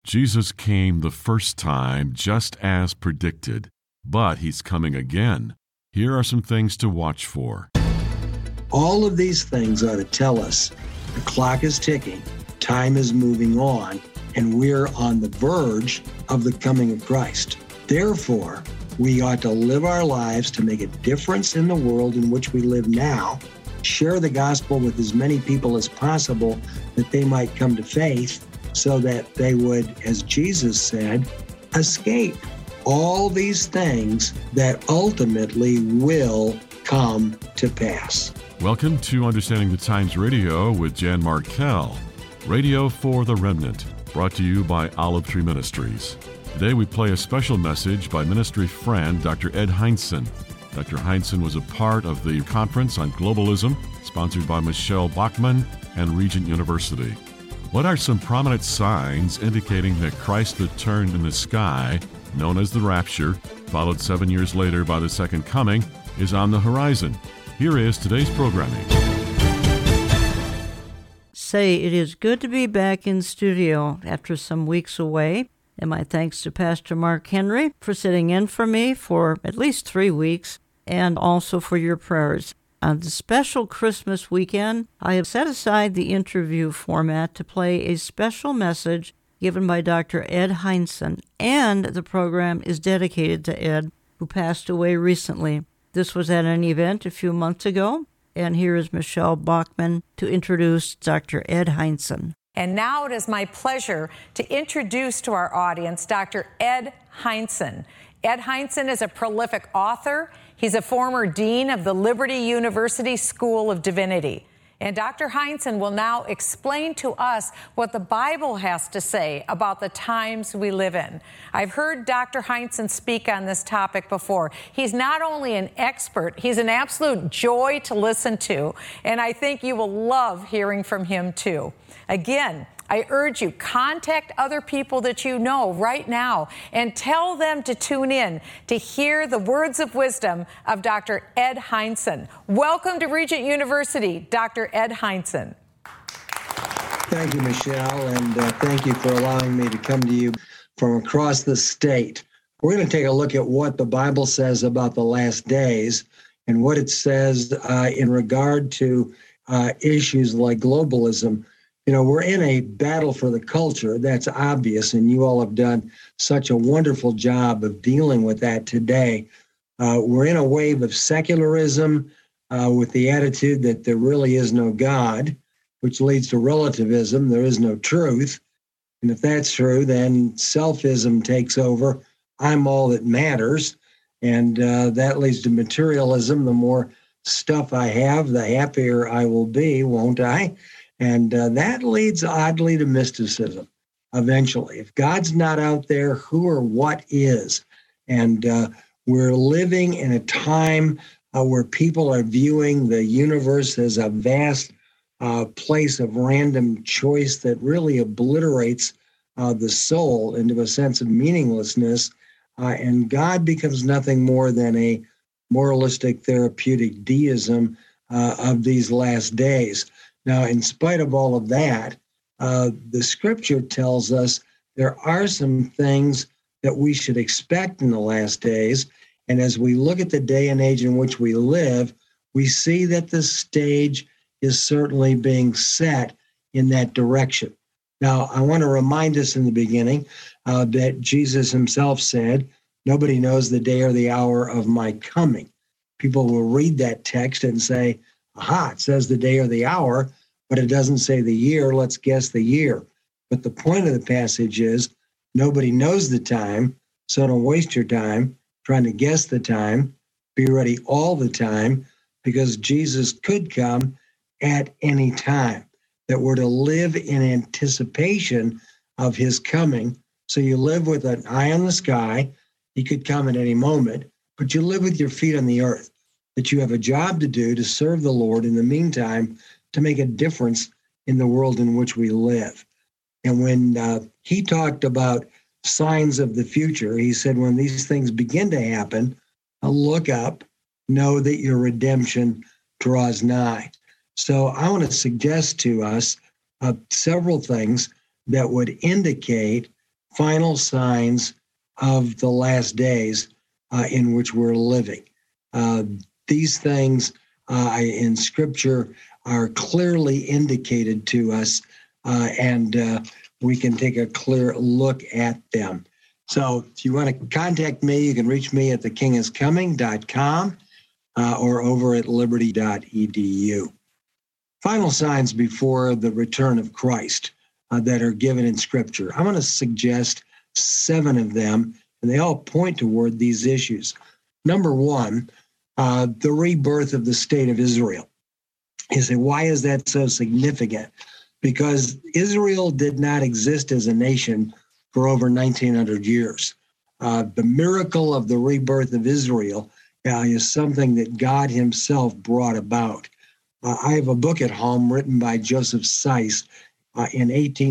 Jesus came the first time just as predicted, but he's coming again. Here are some things to watch for. All of these things ought to tell us the clock is ticking, time is moving on, and we're on the verge of the coming of Christ. Therefore, we ought to live our lives to make a difference in the world in which we live now, share the gospel with as many people as possible that they might come to faith, so that they would, as Jesus said, escape all these things that ultimately will come to pass. Welcome to Understanding the Times Radio with Jan Markell, Radio for the Remnant, brought to you by Olive Tree Ministries. Today we play a special message by ministry friend Dr. Ed Hindson. Dr. Hindson was a part of the conference on globalism, sponsored by Michelle Bachmann and Regent University. What are some prominent signs indicating that Christ's return in the sky, known as the rapture, followed 7 years later by the second coming, is on the horizon? Here is today's programming. Say, it is good to be back in studio after some weeks away, and my thanks to Pastor Mark Henry for sitting in for me for at least 3 weeks, and also for your prayers. On the special Christmas weekend, I have set aside the interview format to play a special message given by Dr. Ed Hindson, and the program is dedicated to Ed, who passed away recently. This was at an event a few months ago, and here is Michelle Bachmann to introduce Dr. Ed Hindson. And now it is my pleasure to introduce to our audience Dr. Ed Hindson. Ed Hindson is a prolific author. He's a former dean of the Liberty University School of Divinity. And Dr. Hindson will now explain to us what the Bible has to say about the times we live in. I've heard Dr. Hindson speak on this topic before. He's not only an expert, he's an absolute joy to listen to. And I think you will love hearing from him too. Again, I urge you, contact other people that you know right now and tell them to tune in to hear the words of wisdom of Dr. Ed Hindson. Welcome to Regent University, Dr. Ed Hindson. Thank you, Michelle, and thank you for allowing me to come to you from across the state. We're going to take a look at what the Bible says about the last days and what it says in regard to issues like globalism. You know, we're in a battle for the culture. That's obvious, and you all have done such a wonderful job of dealing with that today. We're in a wave of secularism with the attitude that there really is no God, which leads to relativism. There is no truth. And if that's true, then selfism takes over. I'm all that matters. And that leads to materialism. The more stuff I have, the happier I will be, won't I? And that leads, oddly, to mysticism eventually. If God's not out there, who or what is? And we're living in a time where people are viewing the universe as a vast place of random choice that really obliterates the soul into a sense of meaninglessness. And God becomes nothing more than a moralistic therapeutic deism of these last days. Now, in spite of all of that, the scripture tells us there are some things that we should expect in the last days. And as we look at the day and age in which we live, we see that the stage is certainly being set in that direction. Now, I want to remind us in the beginning that Jesus himself said, nobody knows the day or the hour of my coming. People will read that text and say, aha, it says the day or the hour, but it doesn't say the year. Let's guess the year. But the point of the passage is nobody knows the time, so don't waste your time trying to guess the time. Be ready all the time, because Jesus could come at any time. That we're to live in anticipation of his coming. So you live with an eye on the sky. He could come at any moment, but you live with your feet on the earth. That you have a job to do to serve the Lord in the meantime, to make a difference in the world in which we live. And when he talked about signs of the future, he said, when these things begin to happen, look up, know that your redemption draws nigh. So I want to suggest to us several things that would indicate final signs of the last days in which we're living. These things in Scripture are clearly indicated to us, and we can take a clear look at them. So if you want to contact me, you can reach me at thekingiscoming.com or over at liberty.edu. Final signs before the return of Christ that are given in Scripture. I'm going to suggest 7 of them, and they all point toward these issues. Number 1, the rebirth of the state of Israel. You say, why is that so significant? Because Israel did not exist as a nation for over 1,900 years. The miracle of the rebirth of Israel is something that God himself brought about. I have a book at home written by Joseph Seiss in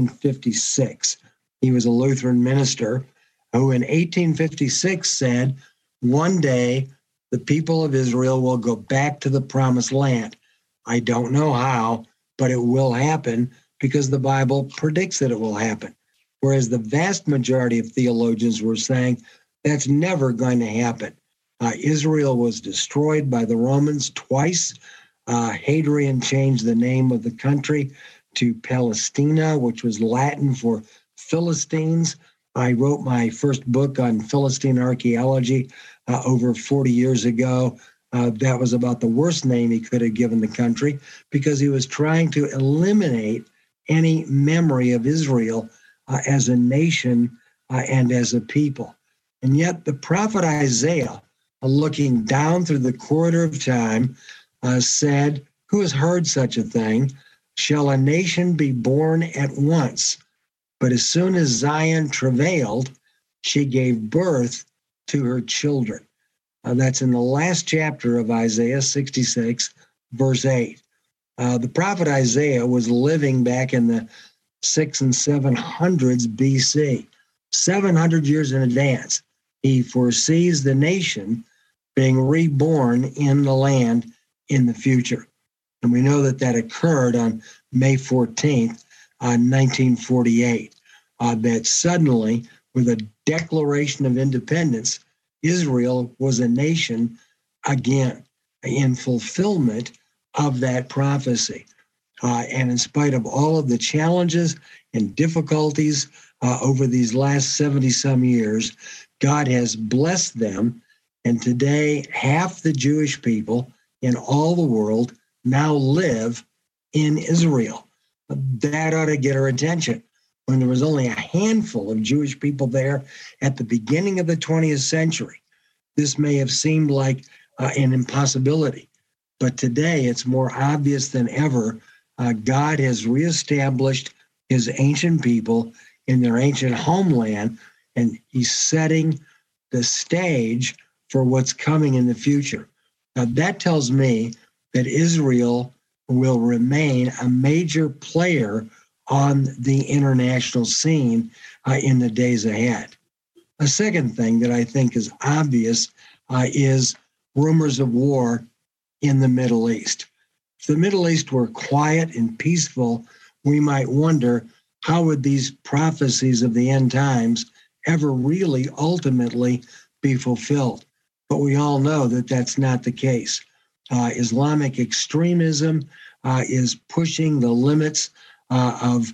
1856. He was a Lutheran minister who in 1856 said, one day the people of Israel will go back to the promised land. I don't know how, but it will happen because the Bible predicts that it will happen. Whereas the vast majority of theologians were saying that's never going to happen. Israel was destroyed by the Romans twice. Hadrian changed the name of the country to Palestina, which was Latin for Philistines. I wrote my first book on Philistine archaeology over 40 years ago. That was about the worst name he could have given the country because he was trying to eliminate any memory of Israel as a nation and as a people. And yet the prophet Isaiah, looking down through the corridor of time, said, who has heard such a thing? Shall a nation be born at once? But as soon as Zion travailed, she gave birth to her children. That's in the last chapter of Isaiah 66, verse 8. The prophet Isaiah was living back in the 600s and 700s BC, 700 years in advance. He foresees the nation being reborn in the land in the future. And we know that occurred on May 14th, 1948, that suddenly, with a declaration of independence, Israel was a nation again in fulfillment of that prophecy. And in spite of all of the challenges and difficulties over these last 70-some years, God has blessed them. And today, half the Jewish people in all the world now live in Israel. That ought to get our attention. When there was only a handful of Jewish people there at the beginning of the 20th century, this may have seemed like an impossibility. But today, it's more obvious than ever. God has reestablished his ancient people in their ancient homeland, and he's setting the stage for what's coming in the future. Now, that tells me that Israel will remain a major player on the international scene in the days ahead. A second thing that I think is obvious is rumors of war in the Middle East. If the Middle East were quiet and peaceful, we might wonder how would these prophecies of the end times ever really ultimately be fulfilled. But we all know that that's not the case. Islamic extremism is pushing the limits of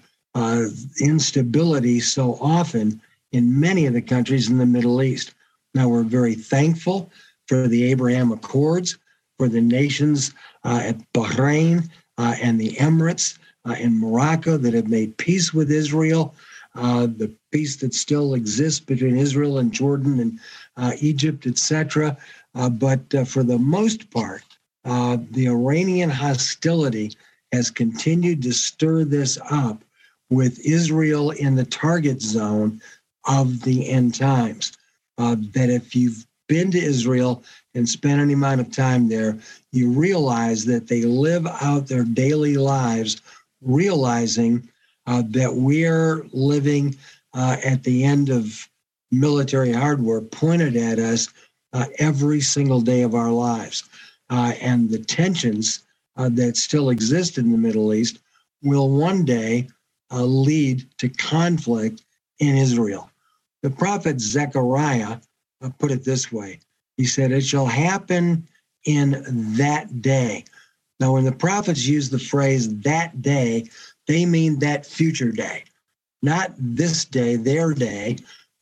instability so often in many of the countries in the Middle East. Now, we're very thankful for the Abraham Accords, for the nations at Bahrain and the Emirates and Morocco that have made peace with Israel, the peace that still exists between Israel and Jordan and Egypt, etc. But for the most part, the Iranian hostility has continued to stir this up with Israel in the target zone of the end times. That if you've been to Israel and spent any amount of time there, you realize that they live out their daily lives, realizing that we're living at the end of military hardware pointed at us every single day of our lives. And the tensions that still exist in the Middle East will one day lead to conflict in Israel. The prophet Zechariah put it this way. He said, it shall happen in that day. Now, when the prophets use the phrase that day, they mean that future day, not this day, their day,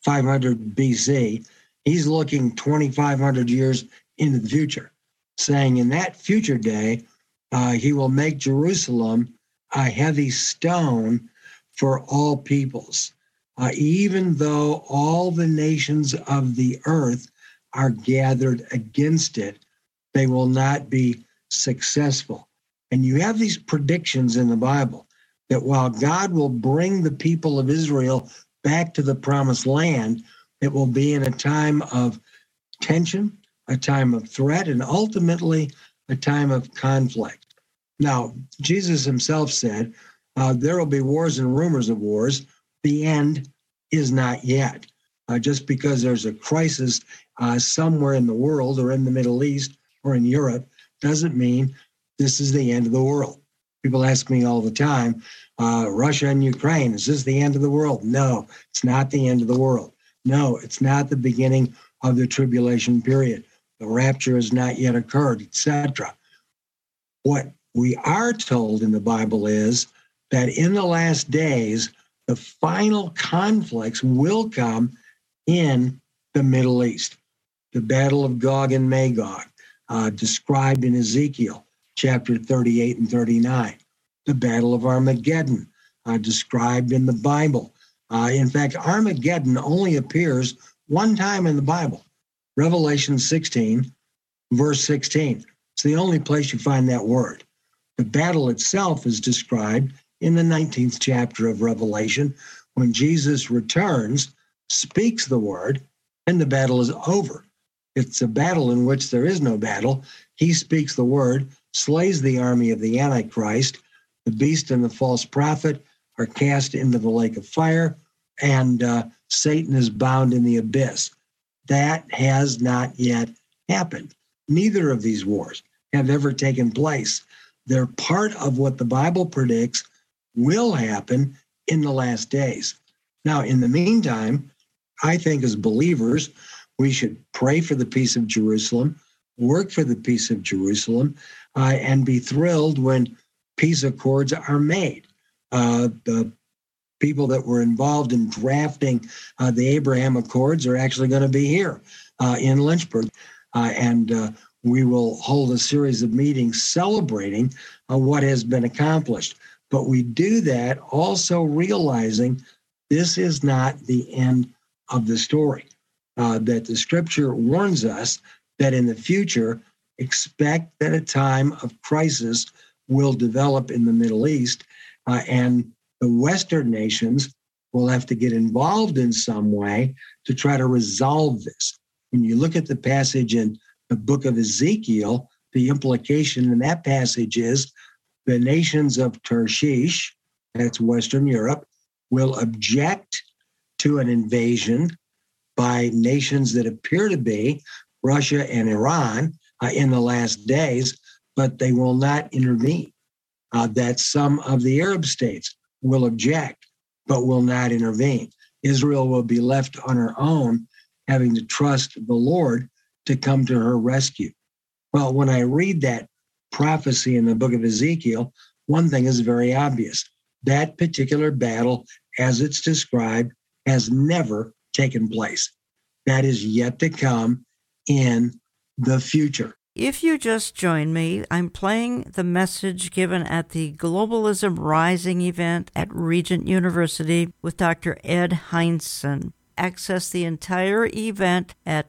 500 BC. He's looking 2,500 years into the future, saying in that future day, he will make Jerusalem a heavy stone for all peoples. Even though all the nations of the earth are gathered against it, they will not be successful. And you have these predictions in the Bible that while God will bring the people of Israel back to the promised land, it will be in a time of tension, a time of threat, and ultimately a time of conflict. Now, Jesus himself said, there will be wars and rumors of wars. The end is not yet. Just because there's a crisis somewhere in the world or in the Middle East or in Europe doesn't mean this is the end of the world. People ask me all the time, Russia and Ukraine, is this the end of the world? No, it's not the end of the world. No, it's not the beginning of the tribulation period. The rapture has not yet occurred, etc. What we are told in the Bible is that in the last days, the final conflicts will come in the Middle East. The Battle of Gog and Magog, described in Ezekiel chapter 38 and 39. The Battle of Armageddon, described in the Bible. In fact, Armageddon only appears one time in the Bible, Revelation 16, verse 16. It's the only place you find that word. The battle itself is described in the 19th chapter of Revelation when Jesus returns, speaks the word, and the battle is over. It's a battle in which there is no battle. He speaks the word, slays the army of the Antichrist. The beast and the false prophet are cast into the lake of fire, and Satan is bound in the abyss. That has not yet happened. Neither of these wars have ever taken place. They're part of what the Bible predicts will happen in the last days. Now, in the meantime, I think as believers, we should pray for the peace of Jerusalem, work for the peace of Jerusalem, and be thrilled when peace accords are made. The people that were involved in drafting the Abraham Accords are actually going to be here in Lynchburg. And we will hold a series of meetings celebrating what has been accomplished. But we do that also realizing this is not the end of the story, that the scripture warns us that in the future, expect that a time of crisis will develop in the Middle East, and the Western nations will have to get involved in some way to try to resolve this. When you look at the passage in the book of Ezekiel, the implication in that passage is the nations of Tarshish, that's Western Europe, will object to an invasion by nations that appear to be Russia and Iran in the last days, but they will not intervene. That some of the Arab states will object, but will not intervene. Israel will be left on her own, having to trust the Lord to come to her rescue. Well, when I read that prophecy in the book of Ezekiel, one thing is very obvious. That particular battle, as it's described, has never taken place. That is yet to come in the future. If you just joined me, I'm playing the message given at the Globalism Rising event at Regent University with Dr. Ed Hindson. Access the entire event at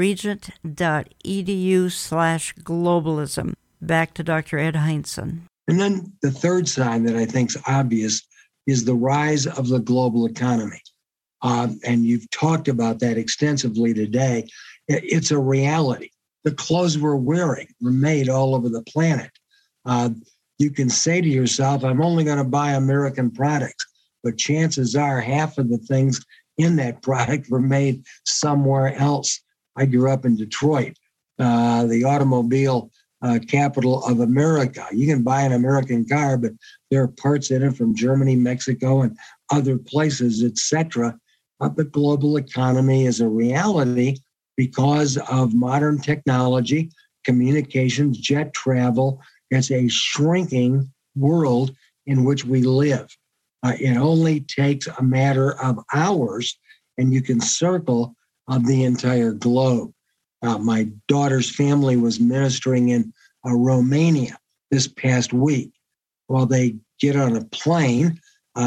regent.edu/globalism. Back to Dr. Ed Hindson. And then the third sign that I think is obvious is the rise of the global economy. And you've talked about that extensively today. It's a reality. The clothes we're wearing were made all over the planet. You can say to yourself, I'm only going to buy American products, but chances are half of the things in that product were made somewhere else. I grew up in Detroit, the automobile capital of America. You can buy an American car, but there are parts in it from Germany, Mexico, and other places, etc. the global economy is a reality because of modern technology, communications, jet travel. It's a shrinking world in which we live. It only takes a matter of hours, and you can circle the entire globe. My daughter's family was ministering in Romania this past week. Well, they get on a plane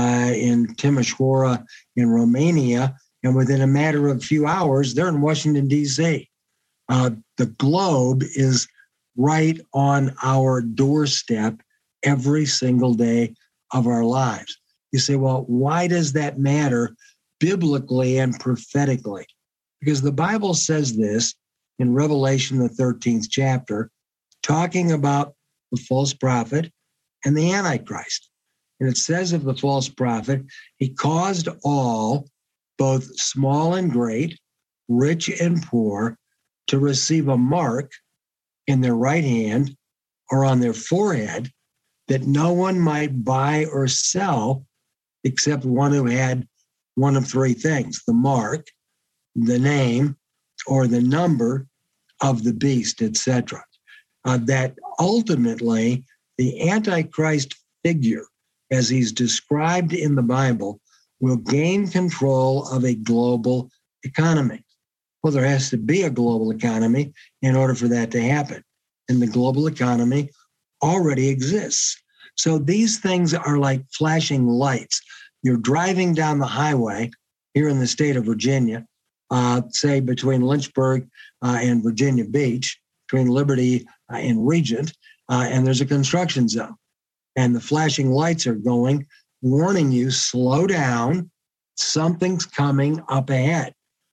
in Timișoara in Romania, and within a matter of a few hours, they're in Washington, D.C. The globe is right on our doorstep every single day of our lives. You say, well, why does that matter biblically and prophetically? Because the Bible says this in Revelation, the 13th chapter, talking about the false prophet and the Antichrist. And it says of the false prophet, he caused all, both small and great, rich and poor, to receive a mark in their right hand or on their forehead, that no one might buy or sell except one who had one of three things: the mark, the name, or the number of the beast, etc. That ultimately the Antichrist figure, as he's described in the Bible, will gain control of a global economy. Well, there has to be a global economy in order for that to happen. And the global economy already exists. So these things are like flashing lights. You're driving down the highway here in the state of Virginia, say between Lynchburg and Virginia Beach, between Liberty and Regent, and there's a construction zone. And the flashing lights are going, warning you, slow down, something's coming up ahead,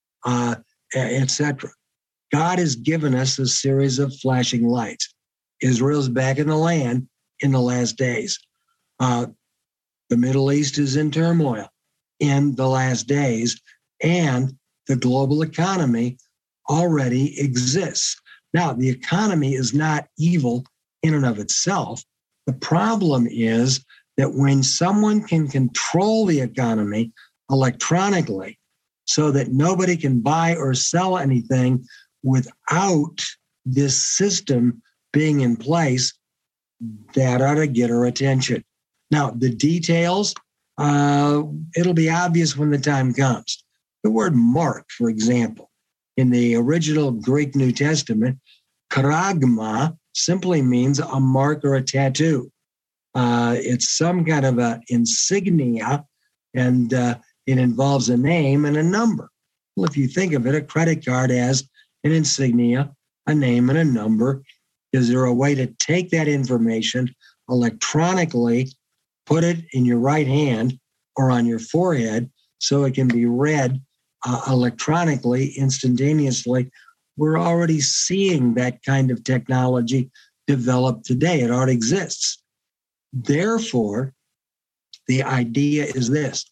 etc. God has given us a series of flashing lights. Israel's back in the land in the last days. The Middle East is in turmoil in the last days, and the global economy already exists. Now, the economy is not evil in and of itself. The problem is that when someone can control the economy electronically so that nobody can buy or sell anything without this system being in place, that ought to get our attention. Now, the details, it'll be obvious when the time comes. The word mark, for example, in the original Greek New Testament, charagma simply means a mark or a tattoo. It's some kind of an insignia, and it involves a name and a number. Well, if you think of it, a credit card has an insignia, a name, and a number. Is there a way to take that information electronically, put it in your right hand or on your forehead so it can be read electronically, instantaneously? We're already seeing that kind of technology develop today. It already exists. Therefore, the idea is this.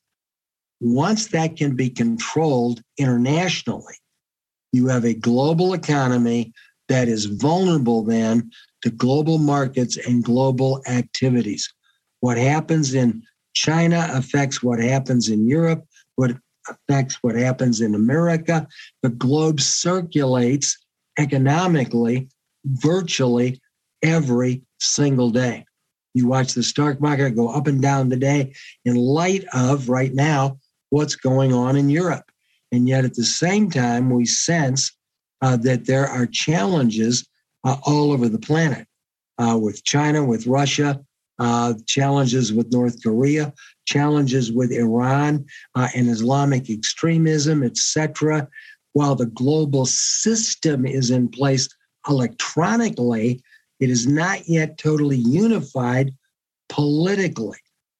Once that can be controlled internationally, you have a global economy that is vulnerable then to global markets and global activities. What happens in China affects what happens in Europe, what affects what happens in America. The globe circulates economically virtually every single day. You watch the stock market go up and down today in light of, right now, what's going on in Europe. And yet at the same time, we sense that there are challenges all over the planet, with China, with Russia, challenges with North Korea, challenges with Iran and Islamic extremism, etc. While the global system is in place electronically, it is not yet totally unified politically.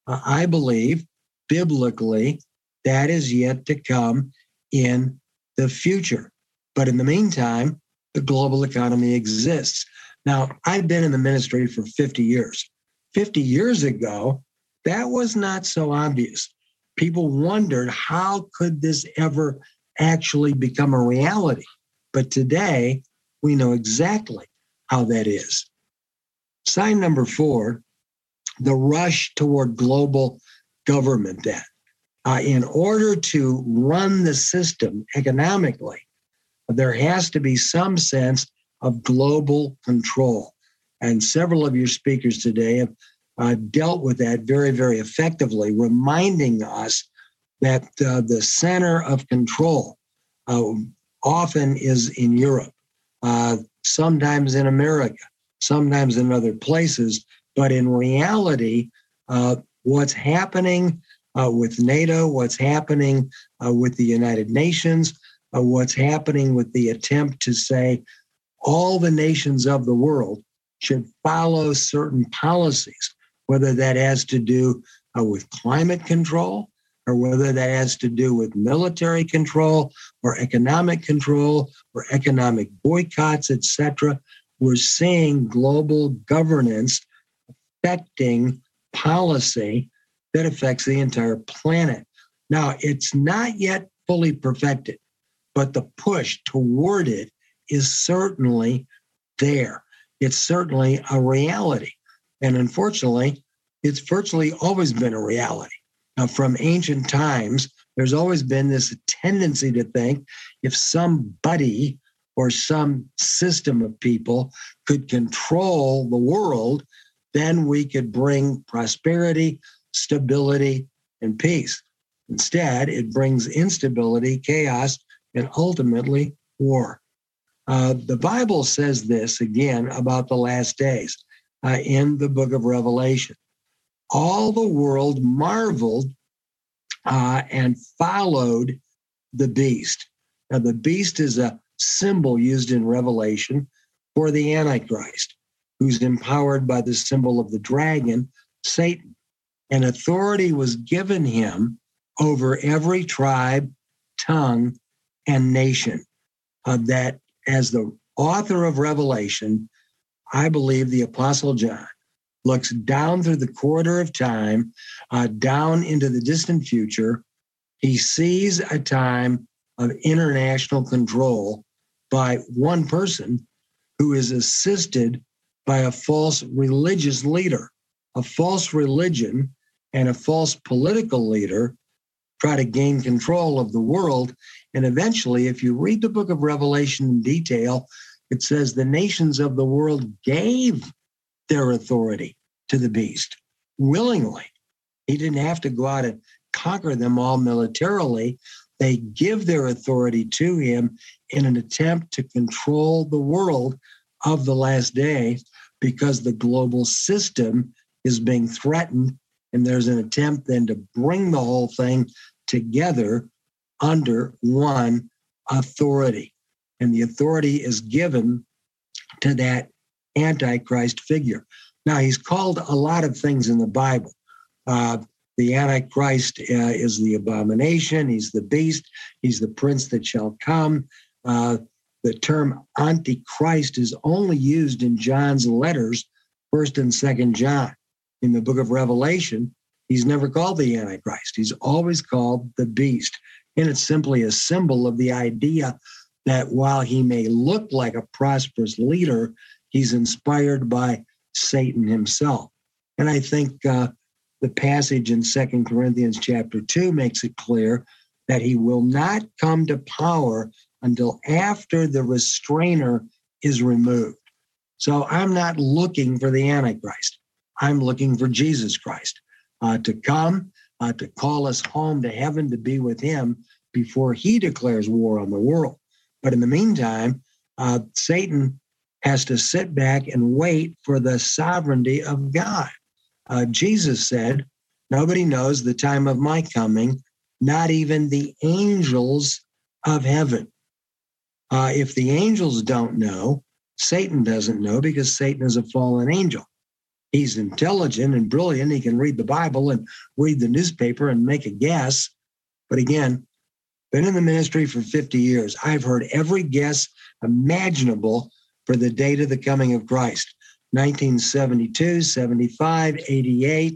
I believe, biblically, that is yet to come in the future. But in the meantime, the global economy exists. Now, I've been in the ministry for 50 years. 50 years ago, that was not so obvious. People wondered, how could this ever actually become a reality? But today, we know exactly how that is. Sign number 4, the rush toward global government debt. In order to run the system economically, there has to be some sense of global control. And several of your speakers today have dealt with that very, very effectively, reminding us that the center of control often is in Europe, sometimes in America, sometimes in other places. But in reality, what's happening with NATO, what's happening with the United Nations, what's happening with the attempt to say all the nations of the world should follow certain policies, whether that has to do with climate control, or whether that has to do with military control or economic control or economic boycotts, etc. We're seeing global governance affecting policy that affects the entire planet. Now, it's not yet fully perfected, but the push toward it is certainly there. It's certainly a reality. And unfortunately, it's virtually always been a reality. Now, from ancient times, there's always been this tendency to think if somebody or some system of people could control the world, then we could bring prosperity, stability, and peace. Instead, it brings instability, chaos, and ultimately war. The Bible says this again about the last days in the book of Revelation. All the world marveled and followed the beast. Now, the beast is a symbol used in Revelation for the Antichrist, who's empowered by the symbol of the dragon, Satan. And authority was given him over every tribe, tongue, and nation. That as the author of Revelation, I believe the Apostle John looks down through the corridor of time, down into the distant future. He sees a time of international control by one person who is assisted by a false religious leader. A false religion and a false political leader try to gain control of the world. And eventually, if you read the book of Revelation in detail, it says the nations of the world gave their authority to the beast willingly. He didn't have to go out and conquer them all militarily. They give their authority to him in an attempt to control the world of the last day, because the global system is being threatened. And there's an attempt then to bring the whole thing together under one authority. And the authority is given to that Antichrist figure. Now, he's called a lot of things in the Bible. The Antichrist is the abomination. He's the beast. He's the prince that shall come. The term Antichrist is only used in John's letters, 1st and 2nd John. In the book of Revelation, he's never called the Antichrist. He's always called the beast. And it's simply a symbol of the idea that while he may look like a prosperous leader, he's inspired by Satan himself. And I think the passage in 2 Corinthians chapter 2 makes it clear that he will not come to power until after the restrainer is removed. So I'm not looking for the Antichrist. I'm looking for Jesus Christ to come, to call us home to heaven, to be with him before he declares war on the world. But in the meantime, Satan has to sit back and wait for the sovereignty of God. Jesus said, nobody knows the time of my coming, not even the angels of heaven. If the angels don't know, Satan doesn't know, because Satan is a fallen angel. He's intelligent and brilliant. He can read the Bible and read the newspaper and make a guess. But again, been in the ministry for 50 years. I've heard every guess imaginable for the date of the coming of Christ. 1972, 75, 88,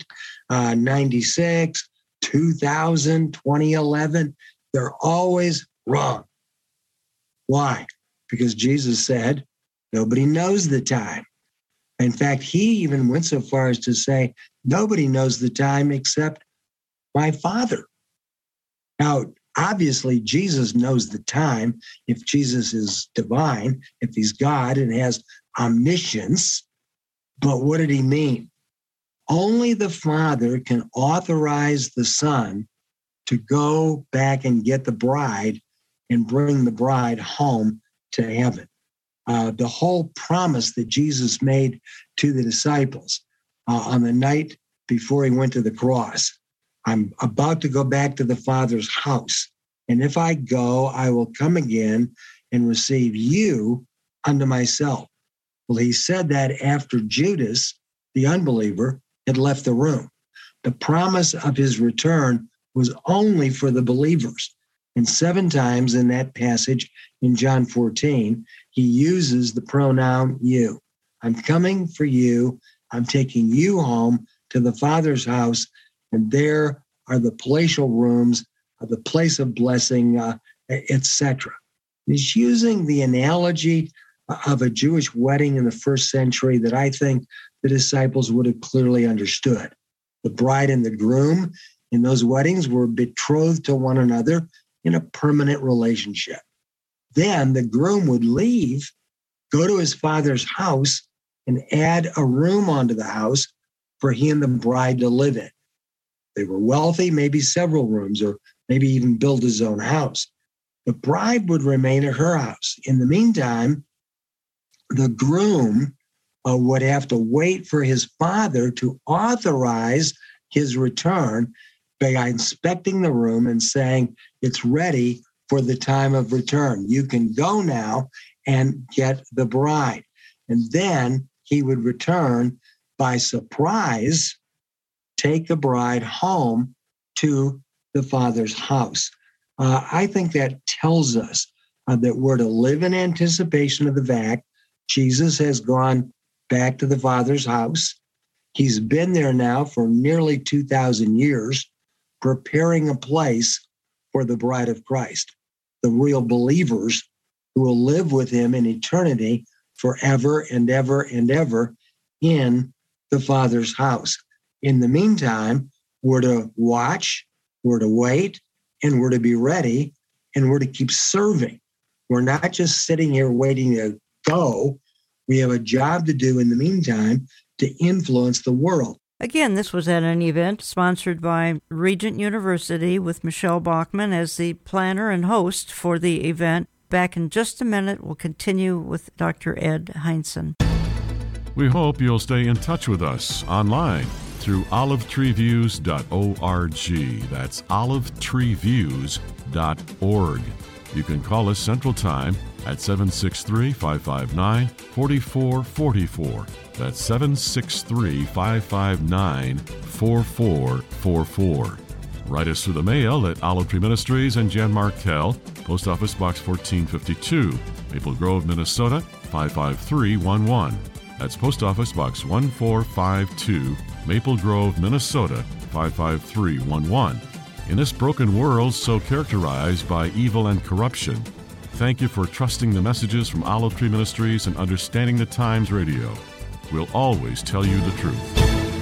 96, 2000, 2011. They're always wrong. Why? Because Jesus said, nobody knows the time. In fact, he even went so far as to say, nobody knows the time except my Father. Now, obviously, Jesus knows the time. If Jesus is divine, if he's God and has omniscience, but what did he mean? Only the Father can authorize the Son to go back and get the bride and bring the bride home to heaven. The whole promise that Jesus made to the disciples on the night before he went to the cross, I'm about to go back to the Father's house. And if I go, I will come again and receive you unto myself. Well, he said that after Judas, the unbeliever, had left the room. The promise of his return was only for the believers. And 7 times in that passage in John 14, he uses the pronoun you. I'm coming for you. I'm taking you home to the Father's house, and there are the palatial rooms, the place of blessing, etc. He's using the analogy of a Jewish wedding in the first century that I think the disciples would have clearly understood. The bride and the groom in those weddings were betrothed to one another in a permanent relationship. Then the groom would leave, go to his father's house, and add a room onto the house for he and the bride to live in. They were wealthy, maybe several rooms, or maybe even build his own house. The bride would remain at her house. In the meantime, the groom would have to wait for his father to authorize his return by inspecting the room and saying, it's ready for the time of return. You can go now and get the bride. And then he would return by surprise, take the bride home to the Father's house. I think that tells us that we're to live in anticipation of the fact Jesus has gone back to the Father's house. He's been there now for nearly 2,000 years, preparing a place for the bride of Christ, the real believers who will live with him in eternity forever and ever and ever in the Father's house. In the meantime, we're to watch, we're to wait, and we're to be ready, and we're to keep serving. We're not just sitting here waiting to go. We have a job to do in the meantime to influence the world. Again, this was at an event sponsored by Regent University with Michelle Bachmann as the planner and host for the event. Back in just a minute, we'll continue with Dr. Ed Hindson. We hope you'll stay in touch with us online through olivetreeviews.org. That's olivetreeviews.org. You can call us Central Time at 763-559-4444. That's 763-559-4444. Write us through the mail at Olive Tree Ministries and Jan Markell, Post Office Box 1452, Maple Grove, Minnesota 55311. That's Post Office Box 1452, Maple Grove, Minnesota 55311. In this broken world so characterized by evil and corruption, thank you for trusting the messages from Olive Tree Ministries and Understanding the Times Radio. We'll always tell you the truth.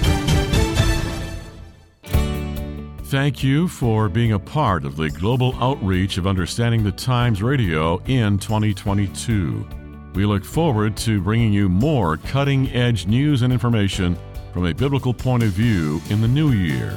Thank you for being a part of the global outreach of Understanding the Times Radio in 2022. We look forward to bringing you more cutting-edge news and information from a biblical point of view in the new year.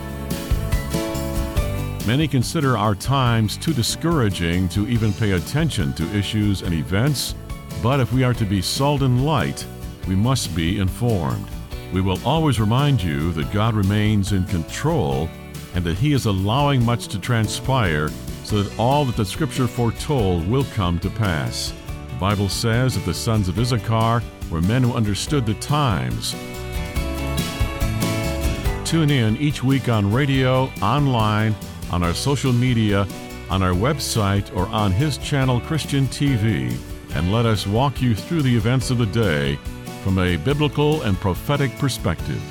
Many consider our times too discouraging to even pay attention to issues and events, but if we are to be salt and light, we must be informed. We will always remind you that God remains in control and that He is allowing much to transpire so that all that the Scripture foretold will come to pass. The Bible says that the sons of Issachar were men who understood the times. Tune in each week on radio, online, on our social media, on our website, or on His channel Christian TV, and let us walk you through the events of the day from a biblical and prophetic perspective.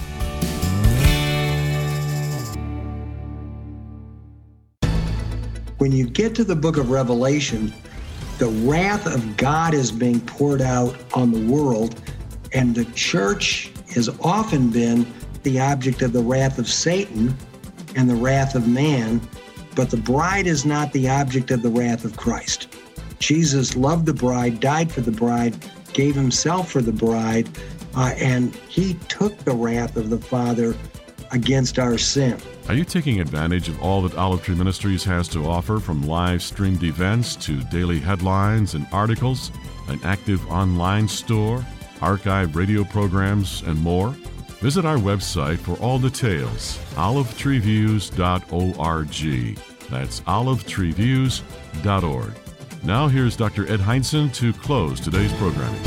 When you get to the book of Revelation, the wrath of God is being poured out on the world, and the church has often been the object of the wrath of Satan and the wrath of man But the bride is not the object of the wrath of Christ. Jesus loved the bride, died for the bride, gave himself for the bride, and he took the wrath of the Father against our sin. Are you taking advantage of all that Olive Tree Ministries has to offer, from live streamed events to daily headlines and articles, an active online store, archived radio programs, and more? Visit our website for all details, olivetreeviews.org. That's olivetreeviews.org. Now here's Dr. Ed Hindson to close today's programming.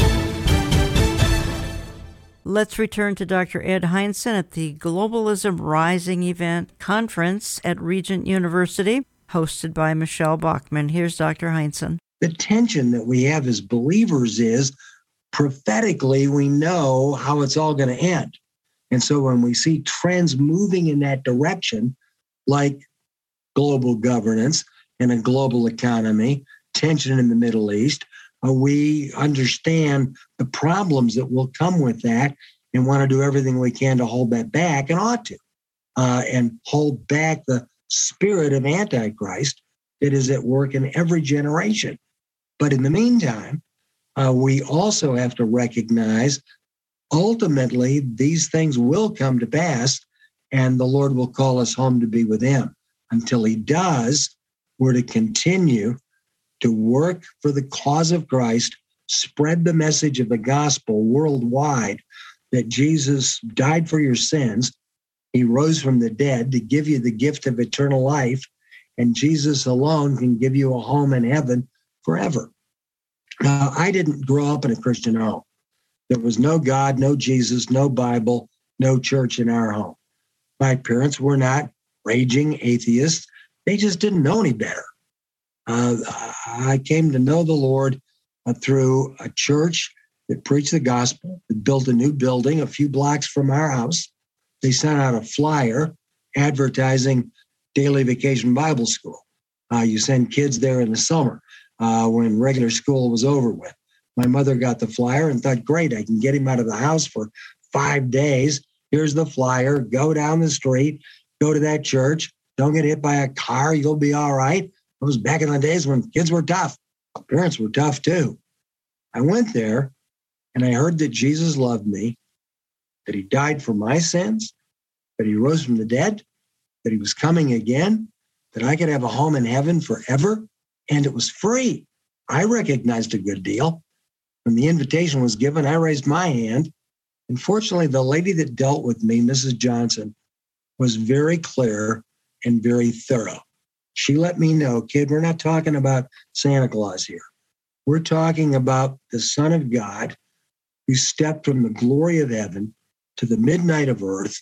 Let's return to Dr. Ed Hindson at the Globalism Rising event conference at Regent University, hosted by Michelle Bachman. Here's Dr. Hindson. The tension that we have as believers is, prophetically, we know how it's all going to end. And so when we see trends moving in that direction, like global governance and a global economy, tension in the Middle East, we understand the problems that will come with that and want to do everything we can to hold that back, and ought to, and hold back the spirit of Antichrist that is at work in every generation. But in the meantime, we also have to recognize ultimately these things will come to pass, and the Lord will call us home to be with him. Until he does, we're to continue to work for the cause of Christ, spread the message of the gospel worldwide, that Jesus died for your sins, he rose from the dead to give you the gift of eternal life, and Jesus alone can give you a home in heaven forever. Now, I didn't grow up in a Christian home. There was no God, no Jesus, no Bible, no church in our home. My parents were not raging atheists. They just didn't know any better. I came to know the Lord through a church that preached the gospel, that built a new building a few blocks from our house. They sent out a flyer advertising Daily Vacation Bible School. You send kids there in the summer when regular school was over with. My mother got the flyer and thought, great, I can get him out of the house for 5 days. Here's the flyer. Go down the street, go to that church. Don't get hit by a car. You'll be all right. It was back in the days when kids were tough. Parents were tough too. I went there and I heard that Jesus loved me, that he died for my sins, that he rose from the dead, that he was coming again, that I could have a home in heaven forever, and it was free. I recognized a good deal. When the invitation was given, I raised my hand. And fortunately, the lady that dealt with me, Mrs. Johnson, was very clear and very thorough. She let me know, kid, we're not talking about Santa Claus here. We're talking about the Son of God who stepped from the glory of heaven to the midnight of earth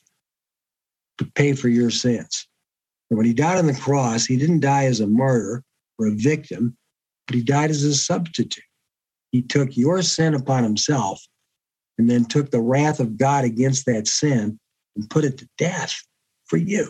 to pay for your sins. And when he died on the cross, he didn't die as a martyr or a victim, but he died as a substitute. He took your sin upon himself and then took the wrath of God against that sin and put it to death for you.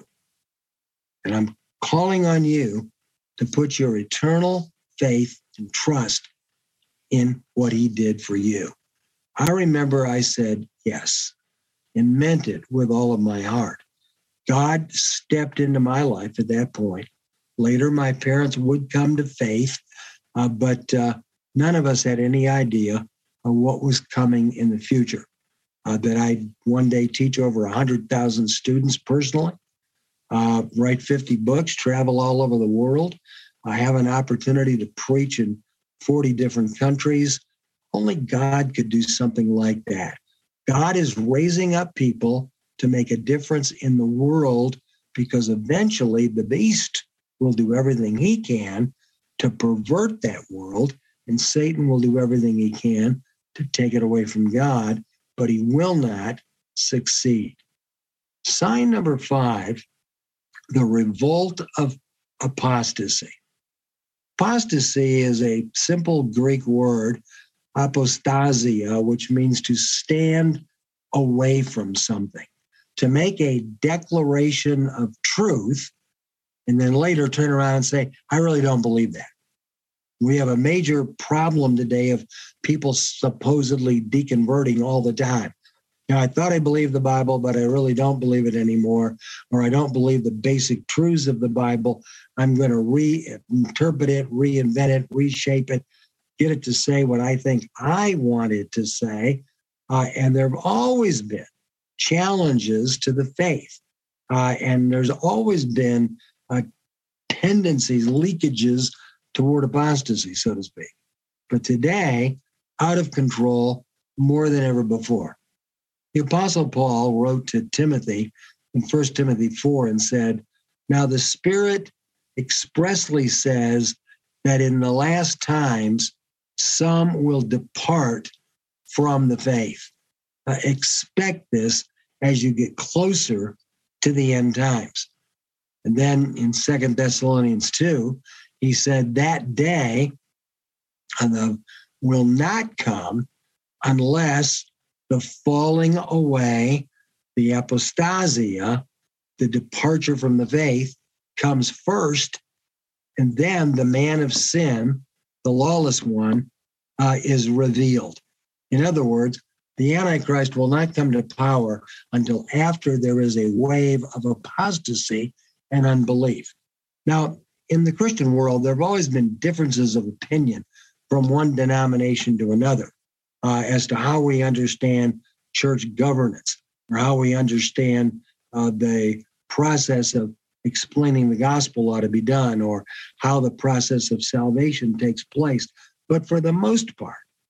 And I'm calling on you to put your eternal faith and trust in what he did for you. I remember I said yes and meant it with all of my heart. God stepped into my life at that point. Later, my parents would come to faith, but none of us had any idea of what was coming in the future. That I'd one day teach over 100,000 students personally, write 50 books, travel all over the world. I have an opportunity to preach in 40 different countries. Only God could do something like that. God is raising up people to make a difference in the world, because eventually the beast will do everything he can to pervert that world, and Satan will do everything he can to take it away from God, but he will not succeed. Sign number 5, the revolt of apostasy. Apostasy is a simple Greek word, apostasia, which means to stand away from something, to make a declaration of truth, and then later turn around and say, I really don't believe that. We have a major problem today of people supposedly deconverting all the time. Now, I thought I believed the Bible, but I really don't believe it anymore, or I don't believe the basic truths of the Bible. I'm going to reinterpret it, reinvent it, reshape it, get it to say what I think I want it to say. And there have always been challenges to the faith. And there's always been tendencies, leakages toward apostasy, so to speak. But today, out of control more than ever before. The Apostle Paul wrote to Timothy in 1 Timothy 4 and said, "Now the Spirit expressly says that in the last times some will depart from the faith." Expect this as you get closer to the end times. And then in 2 Thessalonians 2, he said that day will not come unless the falling away, the apostasia, the departure from the faith, comes first, and then the man of sin, the lawless one, is revealed. In other words, the Antichrist will not come to power until after there is a wave of apostasy and unbelief. Now, in the Christian world, there have always been differences of opinion from one denomination to another as to how we understand church governance, or how we understand the process of explaining the gospel ought to be done, or how the process of salvation takes place. But for the most part,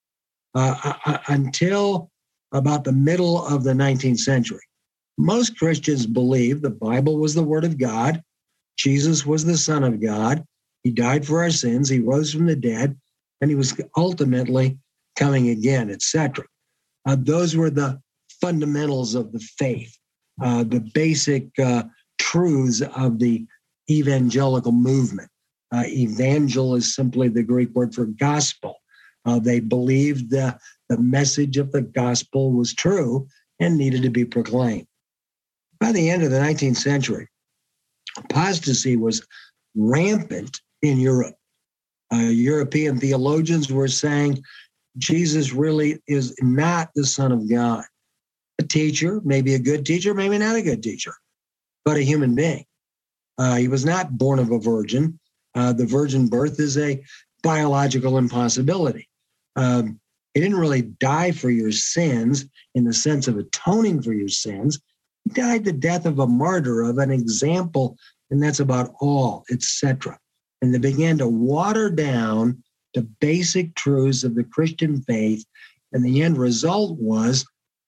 until about the middle of the 19th century, most Christians believed the Bible was the Word of God, Jesus was the Son of God, He died for our sins, He rose from the dead, and He was ultimately coming again, etc. Those were the fundamentals of the faith, the basic truths of the evangelical movement. Evangel is simply the Greek word for gospel. They believed the message of the gospel was true and needed to be proclaimed. By the end of the 19th century, apostasy was rampant in Europe. European theologians were saying Jesus really is not the Son of God. A teacher, maybe a good teacher, maybe not a good teacher, but a human being. He was not born of a virgin. The virgin birth is a biological impossibility. He didn't really die for your sins in the sense of atoning for your sins. He died the death of a martyr, of an example, and that's about all, etc. And they began to water down the basic truths of the Christian faith, and the end result was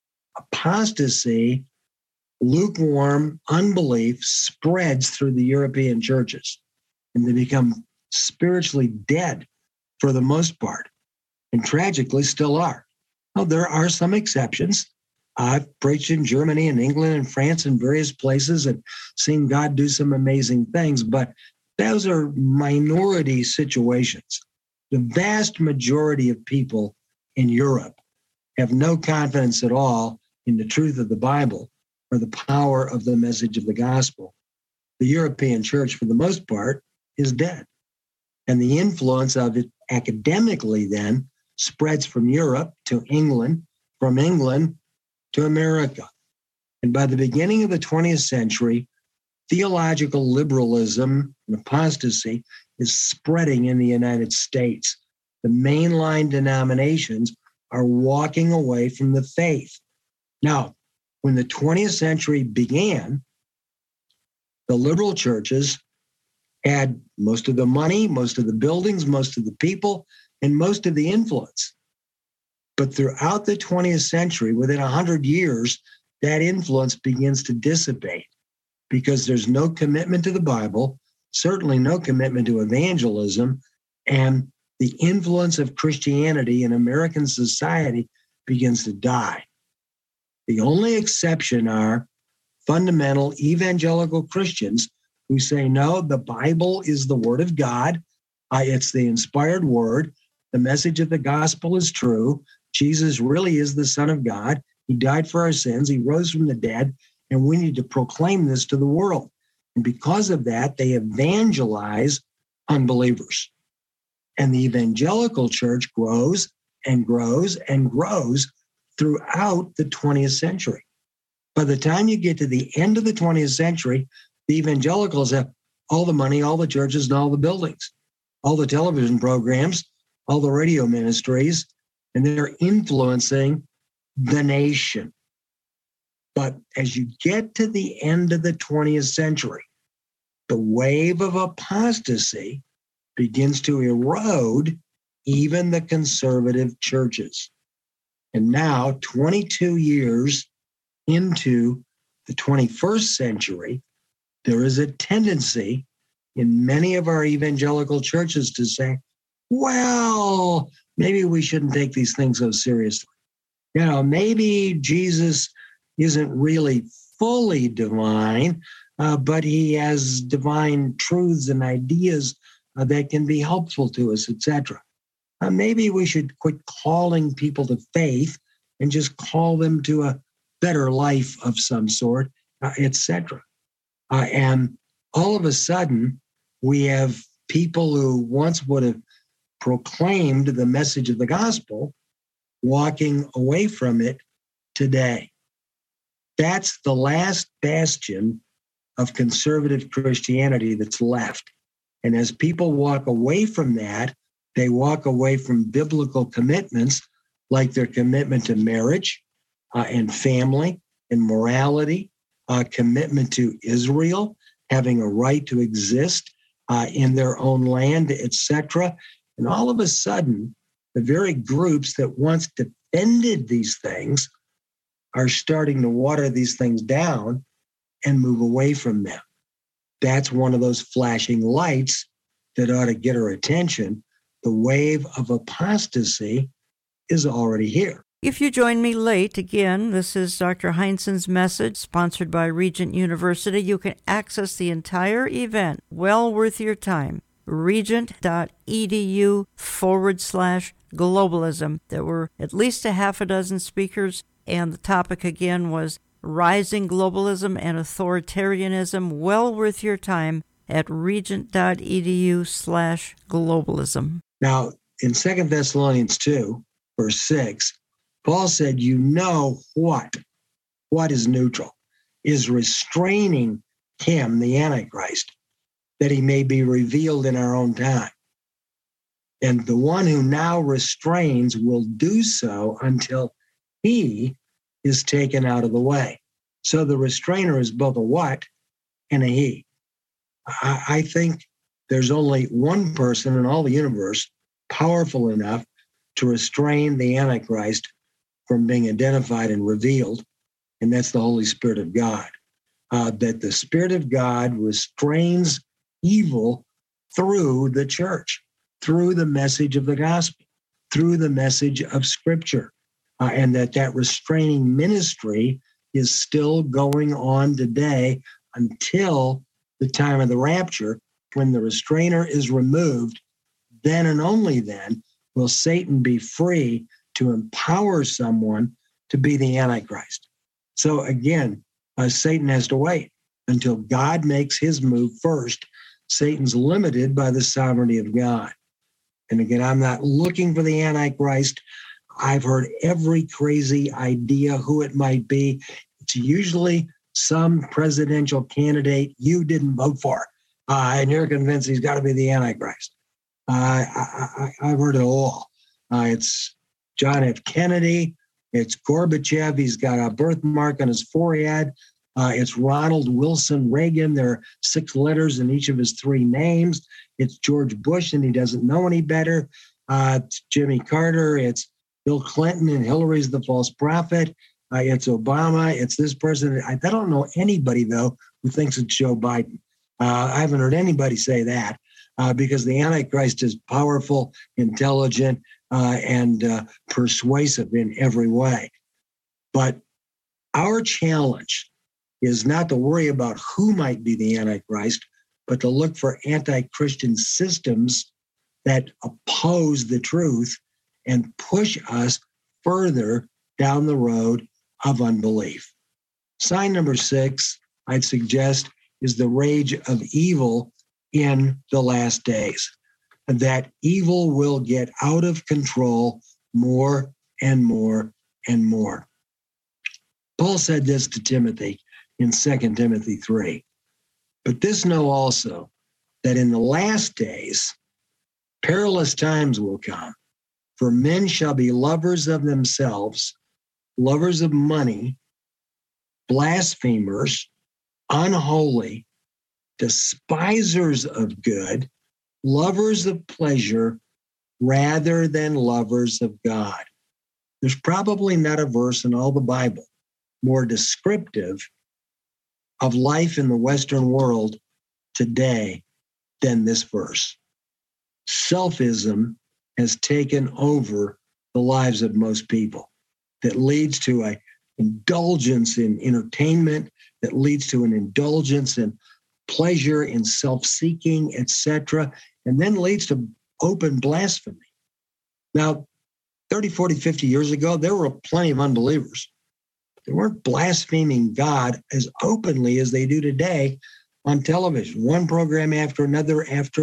apostasy, lukewarm unbelief spreads through the European churches, and they become spiritually dead for the most part, and tragically still are. Now, there are some exceptions. I've preached in Germany and England and France and various places and seen God do some amazing things, but those are minority situations. The vast majority of people in Europe have no confidence at all in the truth of the Bible or the power of the message of the gospel. The European church, for the most part, is dead. And the influence of it academically then spreads from Europe to England, from England to America. And by the beginning of the 20th century, theological liberalism and apostasy is spreading in the United States. The mainline denominations are walking away from the faith. Now, when the 20th century began, the liberal churches had most of the money, most of the buildings, most of the people, and most of the influence. But throughout the 20th century, within 100 years, that influence begins to dissipate because there's no commitment to the Bible, certainly no commitment to evangelism, and the influence of Christianity in American society begins to die. The only exception are fundamental evangelical Christians who say, no, the Bible is the Word of God. It's the inspired Word. The message of the gospel is true. Jesus really is the Son of God. He died for our sins. He rose from the dead, and we need to proclaim this to the world. And because of that, they evangelize unbelievers. And the evangelical church grows and grows and grows throughout the 20th century. By the time you get to the end of the 20th century, the evangelicals have all the money, all the churches, and all the buildings, all the television programs, all the radio ministries, and they're influencing the nation. But as you get to the end of the 20th century, the wave of apostasy begins to erode even the conservative churches. And now, 22 years into the 21st century, there is a tendency in many of our evangelical churches to say, well, maybe we shouldn't take these things so seriously. Maybe Jesus isn't really fully divine, but he has divine truths and ideas that can be helpful to us, etc. Maybe we should quit calling people to faith and just call them to a better life of some sort, etc. And all of a sudden, we have people who once would have proclaimed the message of the gospel walking away from it today. That's the last bastion of conservative Christianity that's left. And as people walk away from that, they walk away from biblical commitments like their commitment to marriage and family and morality, commitment to Israel, having a right to exist in their own land, etc. And all of a sudden, the very groups that once defended these things are starting to water these things down and move away from them. That's one of those flashing lights that ought to get our attention. The wave of apostasy is already here. If you join me late, again, this is Dr. Heinzen's message, sponsored by Regent University. You can access the entire event, well worth your time, regent.edu/globalism. There were at least a half a dozen speakers, and the topic again was Rising Globalism and Authoritarianism. Well worth your time at regent.edu/globalism. Now, in 2 Thessalonians 2, verse 6, Paul said, what is neutral, is restraining him, the Antichrist, that he may be revealed in our own time. And the one who now restrains will do so until he is taken out of the way. So the restrainer is both a what and a he. I think there's only one person in all the universe powerful enough to restrain the Antichrist from being identified and revealed, and that's the Holy Spirit of God. That the Spirit of God restrains evil through the church, through the message of the gospel, through the message of Scripture, and that restraining ministry is still going on today until the time of the rapture, when the restrainer is removed. Then and only then will Satan be free to empower someone to be the Antichrist. So again, Satan has to wait until God makes his move first. Satan's limited by the sovereignty of God. And again, I'm not looking for the Antichrist. I've heard every crazy idea who it might be. It's usually some presidential candidate you didn't vote for, and you're convinced he's got to be the Antichrist. I've heard it all. It's John F. Kennedy. It's Gorbachev. He's got a birthmark on his forehead. It's Ronald Wilson Reagan. There are 6 letters in each of his 3 names. It's George Bush, and he doesn't know any better. It's Jimmy Carter. It's Bill Clinton, and Hillary's the false prophet. It's Obama. It's this person. I don't know anybody, though, who thinks it's Joe Biden. I haven't heard anybody say that because the Antichrist is powerful, intelligent, and persuasive in every way. But our challenge is not to worry about who might be the Antichrist, but to look for anti-Christian systems that oppose the truth and push us further down the road of unbelief. Sign number 6, I'd suggest, is the rage of evil in the last days. That evil will get out of control more and more and more. Paul said this to Timothy in 2 Timothy 3. But this know also, that in the last days, perilous times will come. For men shall be lovers of themselves, lovers of money, blasphemers, unholy, despisers of good, lovers of pleasure rather than lovers of God. There's probably not a verse in all the Bible more descriptive of life in the Western world today than this verse. Selfism has taken over the lives of most people. That leads to an indulgence in entertainment, that leads to an indulgence in pleasure, in self-seeking, etc., and then leads to open blasphemy. Now, 30, 40, 50 years ago, there were plenty of unbelievers. They weren't blaspheming God as openly as they do today on television. One program after another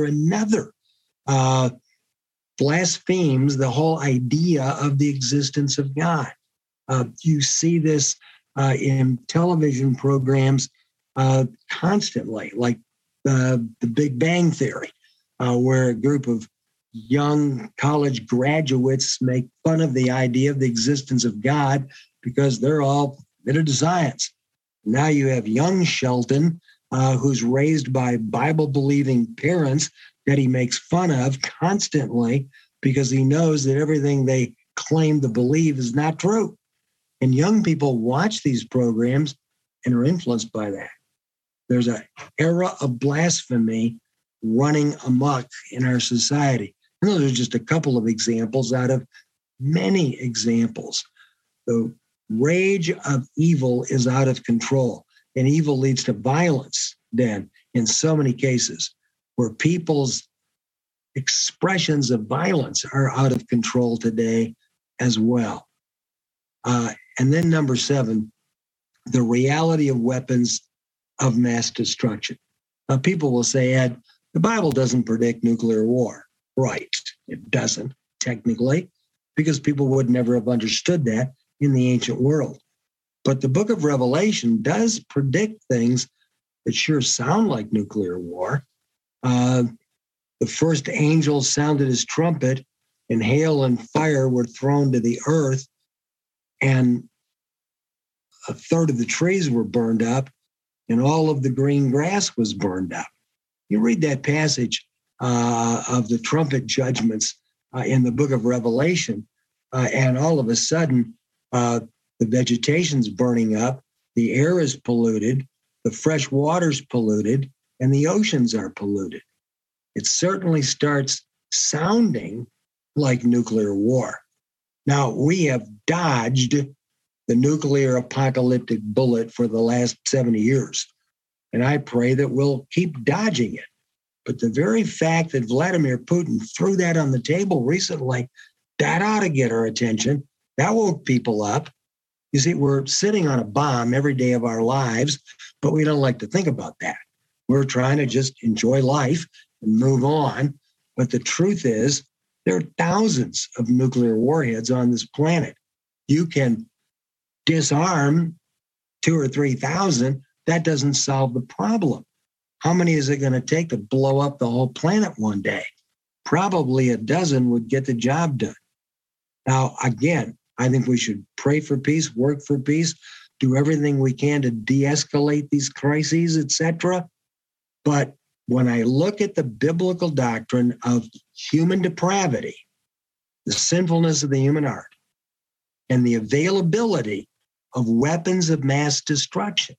blasphemes the whole idea of the existence of God. You see this in television programs constantly, like the Big Bang Theory, where a group of young college graduates make fun of the idea of the existence of God because they're all committed to science. Now you have young Shelton, who's raised by Bible-believing parents that he makes fun of constantly because he knows that everything they claim to believe is not true. And young people watch these programs and are influenced by that. There's an era of blasphemy running amok in our society. And those are just a couple of examples out of many examples. The rage of evil is out of control, and evil leads to violence then in so many cases where people's expressions of violence are out of control today as well. And then number 7, the reality of weapons of mass destruction. Now, people will say, Ed, the Bible doesn't predict nuclear war. Right, it doesn't, technically, because people would never have understood that in the ancient world. But the book of Revelation does predict things that sure sound like nuclear war. The first angel sounded his trumpet, and hail and fire were thrown to the earth, and a third of the trees were burned up, and all of the green grass was burned up. You read that passage of the trumpet judgments in the book of Revelation, and all of a sudden, the vegetation's burning up, the air is polluted, the fresh water's polluted, and the oceans are polluted. It certainly starts sounding like nuclear war. Now, we have dodged the nuclear apocalyptic bullet for the last 70 years, and I pray that we'll keep dodging it. But the very fact that Vladimir Putin threw that on the table recently, that ought to get our attention. That woke people up. You see, we're sitting on a bomb every day of our lives, but we don't like to think about that. We're trying to just enjoy life and move on. But the truth is, there are thousands of nuclear warheads on this planet. You can disarm 2,000 or 3,000. That doesn't solve the problem. How many is it going to take to blow up the whole planet one day? Probably a dozen would get the job done. Now, again, I think we should pray for peace, work for peace, do everything we can to de-escalate these crises, etc. But when I look at the biblical doctrine of human depravity, the sinfulness of the human heart, and the availability of weapons of mass destruction,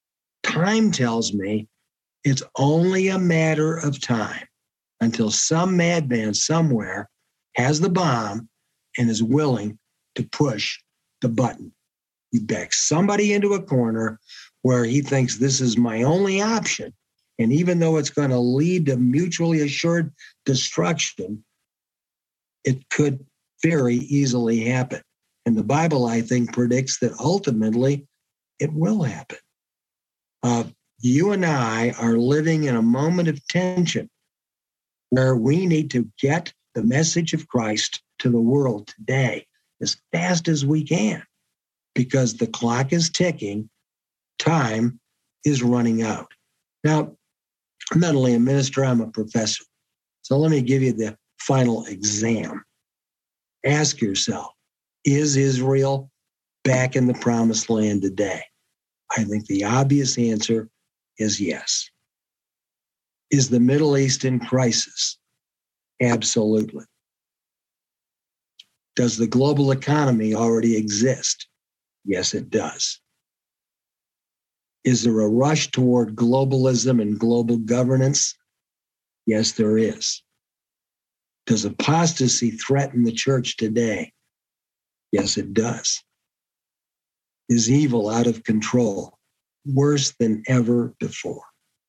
time tells me it's only a matter of time until some madman somewhere has the bomb and is willing to push the button. You back somebody into a corner where he thinks this is my only option. And even though it's going to lead to mutually assured destruction, it could very easily happen. And the Bible, I think, predicts that ultimately it will happen. You and I are living in a moment of tension where we need to get the message of Christ to the world today as fast as we can. because the clock is ticking. Time is running out. Now, I'm not only a minister, I'm a professor. So let me give you the final exam. Ask yourself, is Israel back in the promised land today? I think the obvious answer is yes. Is the Middle East in crisis? Absolutely. Does the global economy already exist? Yes, it does. Is there a rush toward globalism and global governance? Yes, there is. Does apostasy threaten the church today? Yes, it does. Is evil out of control? Worse than ever before.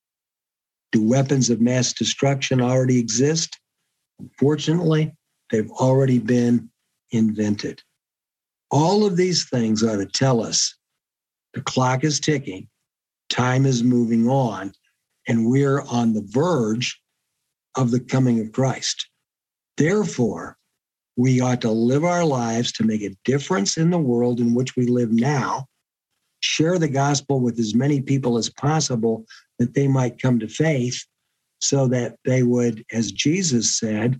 Do weapons of mass destruction already exist? Unfortunately, they've already been invented. All of these things ought to tell us the clock is ticking, time is moving on, and we're on the verge of the coming of Christ. Therefore, we ought to live our lives to make a difference in the world in which we live now, share the gospel with as many people as possible that they might come to faith so that they would, as Jesus said,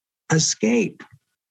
escape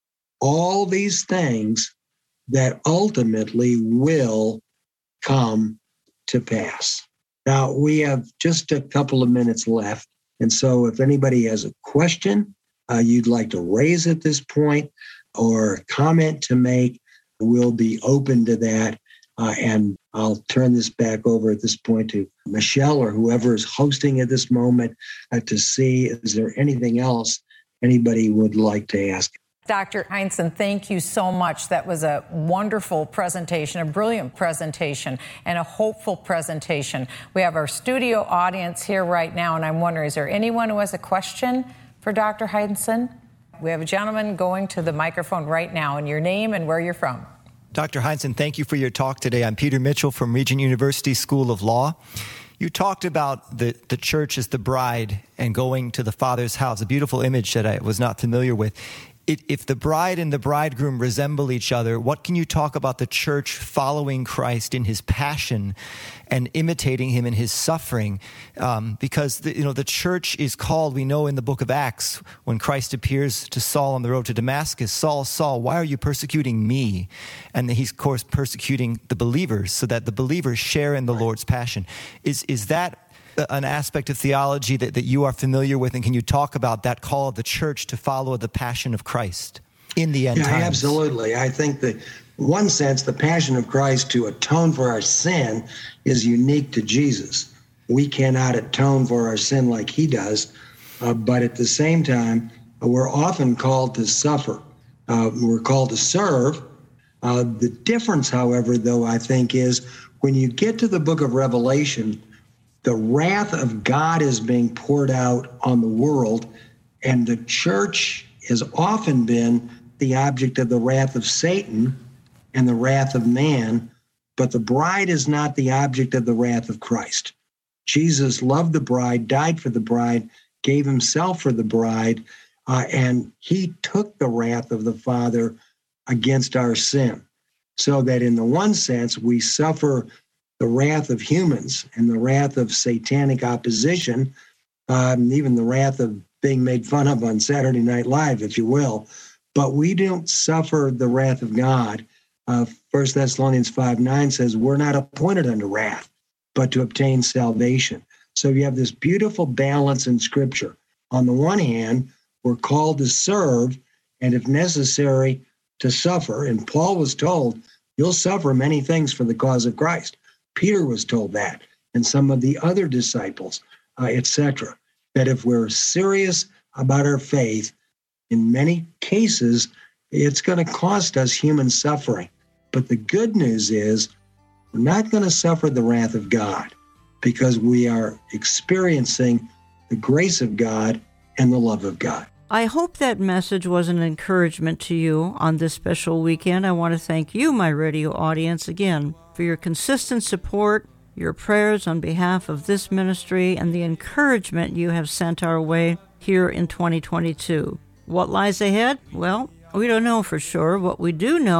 all these things that ultimately will come to pass. Now, we have just a couple of minutes left. And so if anybody has a question you'd like to raise at this point or a comment to make, we'll be open to that. And I'll turn this back over at this point to Michelle or whoever is hosting at this moment to see, is there anything else anybody would like to ask? Dr. Heinzen, thank you so much. That was a wonderful presentation, a brilliant presentation, and a hopeful presentation. We have our studio audience here right now, and I'm wondering, is there anyone who has a question for Dr. Heinzen? We have a gentleman going to the microphone right now, and your name and where you're from. Dr. Heinzen, thank you for your talk today. I'm Peter Mitchell from Regent University School of Law. You talked about the church as the bride and going to the Father's house, a beautiful image that I was not familiar with. If the bride and the bridegroom resemble each other, what can you talk about the church following Christ in his passion and imitating him in his suffering? Because the church is called, we know in the book of Acts, when Christ appears to Saul on the road to Damascus, Saul, Saul, why are you persecuting me? And he's, of course, persecuting the believers so that the believers share in the Lord's passion. Is that an aspect of theology that you are familiar with, and can you talk about that call of the church to follow the passion of Christ in the end times? Yeah, absolutely. I think that in one sense, the passion of Christ to atone for our sin is unique to Jesus. We cannot atone for our sin like he does, but at the same time, we're often called to suffer. We're called to serve. The difference, however, though, I think, is when you get to the book of Revelation, the wrath of God is being poured out on the world, and the church has often been the object of the wrath of Satan and the wrath of man, but the bride is not the object of the wrath of Christ. Jesus loved the bride, died for the bride, gave himself for the bride, and he took the wrath of the Father against our sin, so that in the one sense, we suffer the wrath of humans and the wrath of satanic opposition, even the wrath of being made fun of on Saturday Night Live, if you will. But we don't suffer the wrath of God. 1 Thessalonians 5:9 says, we're not appointed unto wrath, but to obtain salvation. So you have this beautiful balance in Scripture. On the one hand, we're called to serve, and if necessary, to suffer. And Paul was told, you'll suffer many things for the cause of Christ. Peter was told that, and some of the other disciples, etc., that if we're serious about our faith, in many cases, it's going to cost us human suffering. But the good news is we're not going to suffer the wrath of God because we are experiencing the grace of God and the love of God. I hope that message was an encouragement to you on this special weekend. I want to thank you, my radio audience, again, for your consistent support, your prayers on behalf of this ministry, and the encouragement you have sent our way here in 2022. What lies ahead? Well, we don't know for sure. What we do know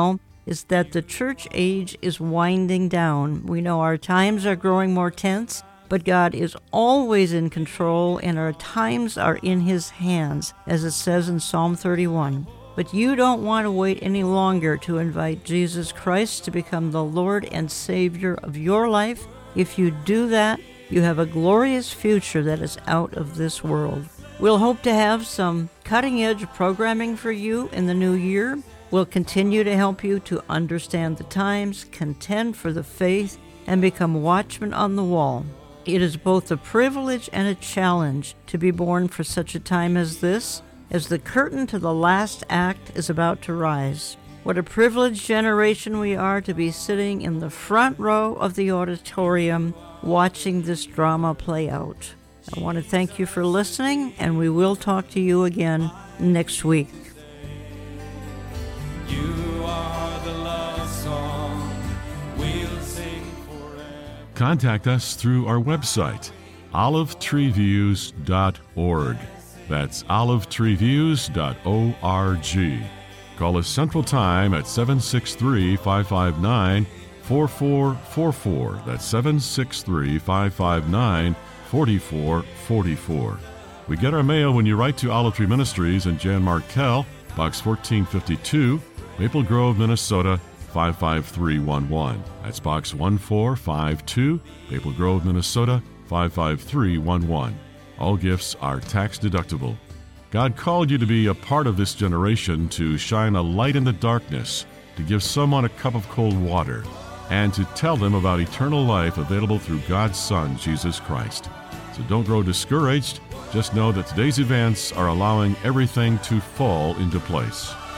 is that the church age is winding down. We know our times are growing more tense, but God is always in control, and our times are in His hands, as it says in Psalm 31. But you don't want to wait any longer to invite Jesus Christ to become the Lord and Savior of your life. If you do that, you have a glorious future that is out of this world. We'll hope to have some cutting-edge programming for you in the new year. We'll continue to help you to understand the times, contend for the faith, and become watchmen on the wall. It is both a privilege and a challenge to be born for such a time as this, as the curtain to the last act is about to rise. What a privileged generation we are to be sitting in the front row of the auditorium watching this drama play out. I want to thank you for listening, and we will talk to you again next week. You are the love song we'll sing forever. Contact us through our website, olivetreeviews.org. That's olivetreeviews.org. Call us Central Time at 763-559-4444. That's 763-559-4444. We get our mail when you write to Olive Tree Ministries and Jan Markell, Box 1452, Maple Grove, Minnesota 55311. That's Box 1452, Maple Grove, Minnesota 55311. All gifts are tax deductible. God called you to be a part of this generation, to shine a light in the darkness, to give someone a cup of cold water, and to tell them about eternal life available through God's Son, Jesus Christ. So don't grow discouraged. Just know that today's events are allowing everything to fall into place.